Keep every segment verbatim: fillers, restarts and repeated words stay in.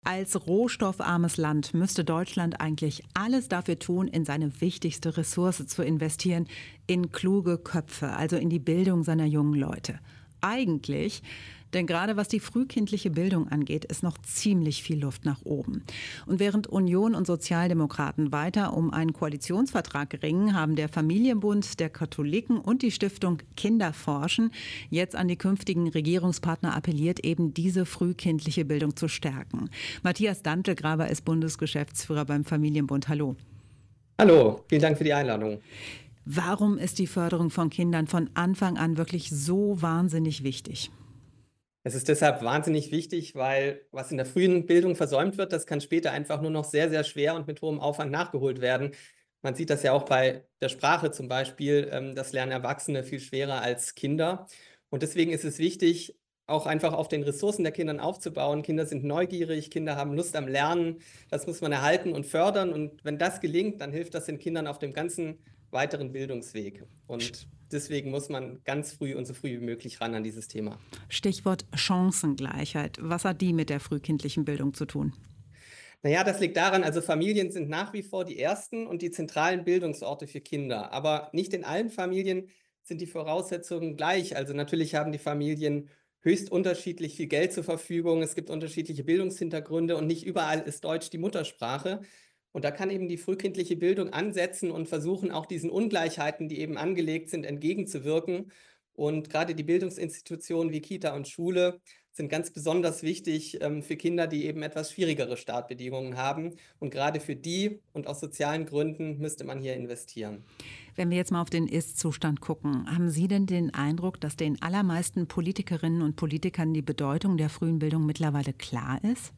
Als rohstoffarmes Land müsste Deutschland eigentlich alles dafür tun, in seine wichtigste Ressource zu investieren, in kluge Köpfe, also in die Bildung seiner jungen Leute. Eigentlich, denn gerade was die frühkindliche Bildung angeht, ist noch ziemlich viel Luft nach oben. Und während Union und Sozialdemokraten weiter um einen Koalitionsvertrag ringen, haben der Familienbund der Katholiken und die Stiftung Kinder forschen jetzt an die künftigen Regierungspartner appelliert, eben diese frühkindliche Bildung zu stärken. Matthias Dantelgraber ist Bundesgeschäftsführer beim Familienbund. Hallo. Hallo, vielen Dank für die Einladung. Warum ist die Förderung von Kindern von Anfang an wirklich so wahnsinnig wichtig? Es ist deshalb wahnsinnig wichtig, weil was in der frühen Bildung versäumt wird, das kann später einfach nur noch sehr, sehr schwer und mit hohem Aufwand nachgeholt werden. Man sieht das ja auch bei der Sprache zum Beispiel. ähm, Das lernen Erwachsene viel schwerer als Kinder. Und deswegen ist es wichtig, auch einfach auf den Ressourcen der Kinder aufzubauen. Kinder sind neugierig, Kinder haben Lust am Lernen. Das muss man erhalten und fördern. Und wenn das gelingt, dann hilft das den Kindern auf dem ganzen weiteren Bildungsweg. Und deswegen muss man ganz früh und so früh wie möglich ran an dieses Thema. Stichwort Chancengleichheit. Was hat die mit der frühkindlichen Bildung zu tun? Naja, das liegt daran, also Familien sind nach wie vor die ersten und die zentralen Bildungsorte für Kinder. Aber nicht in allen Familien sind die Voraussetzungen gleich. Also natürlich haben die Familien höchst unterschiedlich viel Geld zur Verfügung. Es gibt unterschiedliche Bildungshintergründe und nicht überall ist Deutsch die Muttersprache. Und da kann eben die frühkindliche Bildung ansetzen und versuchen, auch diesen Ungleichheiten, die eben angelegt sind, entgegenzuwirken. Und gerade die Bildungsinstitutionen wie Kita und Schule sind ganz besonders wichtig ähm, für Kinder, die eben etwas schwierigere Startbedingungen haben. Und gerade für die und aus sozialen Gründen müsste man hier investieren. Wenn wir jetzt mal auf den Ist-Zustand gucken, haben Sie denn den Eindruck, dass den allermeisten Politikerinnen und Politikern die Bedeutung der frühen Bildung mittlerweile klar ist?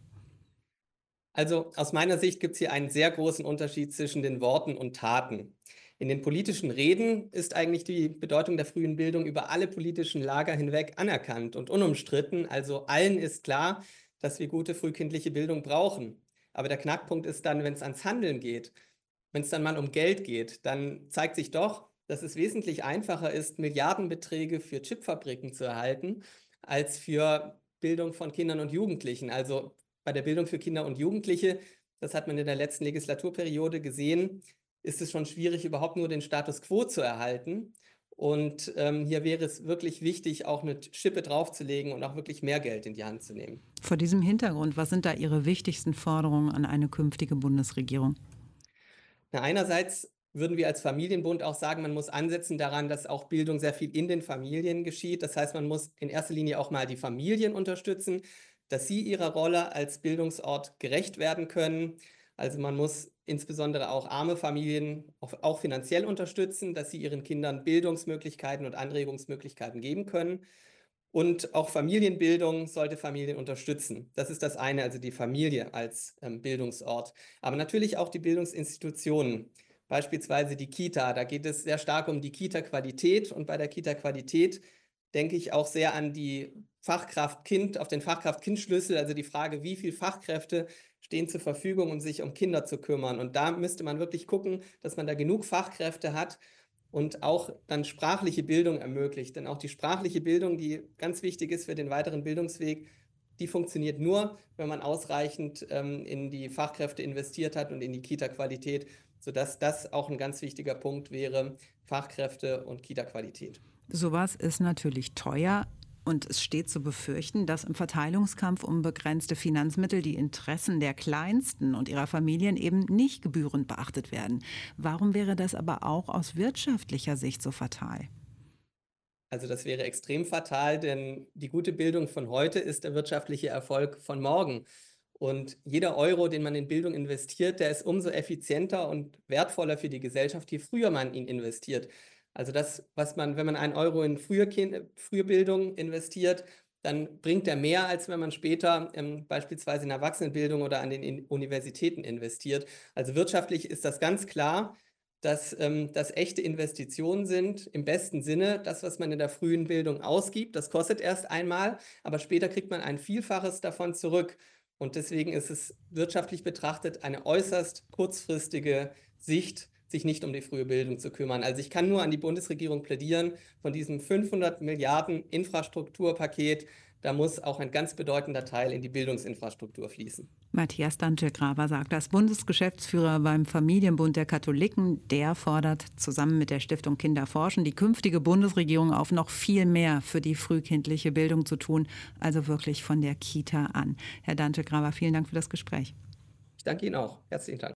Also aus meiner Sicht gibt es hier einen sehr großen Unterschied zwischen den Worten und Taten. In den politischen Reden ist eigentlich die Bedeutung der frühen Bildung über alle politischen Lager hinweg anerkannt und unumstritten. Also allen ist klar, dass wir gute frühkindliche Bildung brauchen. Aber der Knackpunkt ist dann, wenn es ans Handeln geht, wenn es dann mal um Geld geht, dann zeigt sich doch, dass es wesentlich einfacher ist, Milliardenbeträge für Chipfabriken zu erhalten, als für Bildung von Kindern und Jugendlichen. Also bei der Bildung für Kinder und Jugendliche, das hat man in der letzten Legislaturperiode gesehen, ist es schon schwierig, überhaupt nur den Status quo zu erhalten. Und ähm, hier wäre es wirklich wichtig, auch eine Schippe draufzulegen und auch wirklich mehr Geld in die Hand zu nehmen. Vor diesem Hintergrund, was sind da Ihre wichtigsten Forderungen an eine künftige Bundesregierung? Na, einerseits würden wir als Familienbund auch sagen, man muss ansetzen daran, dass auch Bildung sehr viel in den Familien geschieht. Das heißt, man muss in erster Linie auch mal die Familien unterstützen, dass sie ihrer Rolle als Bildungsort gerecht werden können. Also man muss insbesondere auch arme Familien auch, auch finanziell unterstützen, dass sie ihren Kindern Bildungsmöglichkeiten und Anregungsmöglichkeiten geben können. Und auch Familienbildung sollte Familien unterstützen. Das ist das eine, also die Familie als ähm, Bildungsort. Aber natürlich auch die Bildungsinstitutionen, beispielsweise die Kita. Da geht es sehr stark um die Kita-Qualität. Und bei der Kita-Qualität denke ich auch sehr an die Fachkraft-Kind, auf den Fachkraft-Kind-Schlüssel, also die Frage, wie viele Fachkräfte stehen zur Verfügung, um sich um Kinder zu kümmern. Und da müsste man wirklich gucken, dass man da genug Fachkräfte hat und auch dann sprachliche Bildung ermöglicht. Denn auch die sprachliche Bildung, die ganz wichtig ist für den weiteren Bildungsweg, die funktioniert nur, wenn man ausreichend ähm, in die Fachkräfte investiert hat und in die Kita-Qualität, sodass das auch ein ganz wichtiger Punkt wäre, Fachkräfte und Kita-Qualität. Sowas ist natürlich teuer. Und es steht zu befürchten, dass im Verteilungskampf um begrenzte Finanzmittel die Interessen der Kleinsten und ihrer Familien eben nicht gebührend beachtet werden. Warum wäre das aber auch aus wirtschaftlicher Sicht so fatal? Also das wäre extrem fatal, denn die gute Bildung von heute ist der wirtschaftliche Erfolg von morgen. Und jeder Euro, den man in Bildung investiert, der ist umso effizienter und wertvoller für die Gesellschaft, je früher man ihn investiert. Also das, was man, wenn man einen Euro in frühe, kind, frühe Bildung investiert, dann bringt er mehr, als wenn man später ähm, beispielsweise in Erwachsenenbildung oder an den in Universitäten investiert. Also wirtschaftlich ist das ganz klar, dass ähm, das echte Investitionen sind, im besten Sinne. Das, was man in der frühen Bildung ausgibt, das kostet erst einmal, aber später kriegt man ein Vielfaches davon zurück. Und deswegen ist es wirtschaftlich betrachtet eine äußerst kurzfristige Sicht, sich nicht um die frühe Bildung zu kümmern. Also ich kann nur an die Bundesregierung plädieren, von diesem fünfhundert Milliarden Infrastrukturpaket Da muss auch ein ganz bedeutender Teil in die Bildungsinfrastruktur fließen. Matthias Dantje-Graber sagt das, Bundesgeschäftsführer beim Familienbund der Katholiken. Der fordert zusammen mit der Stiftung Kinder forschen die künftige Bundesregierung auf, noch viel mehr für die frühkindliche Bildung zu tun, also wirklich von der Kita an. Herr Dantje-Graber, vielen Dank für das Gespräch. Ich danke Ihnen auch. Herzlichen Dank.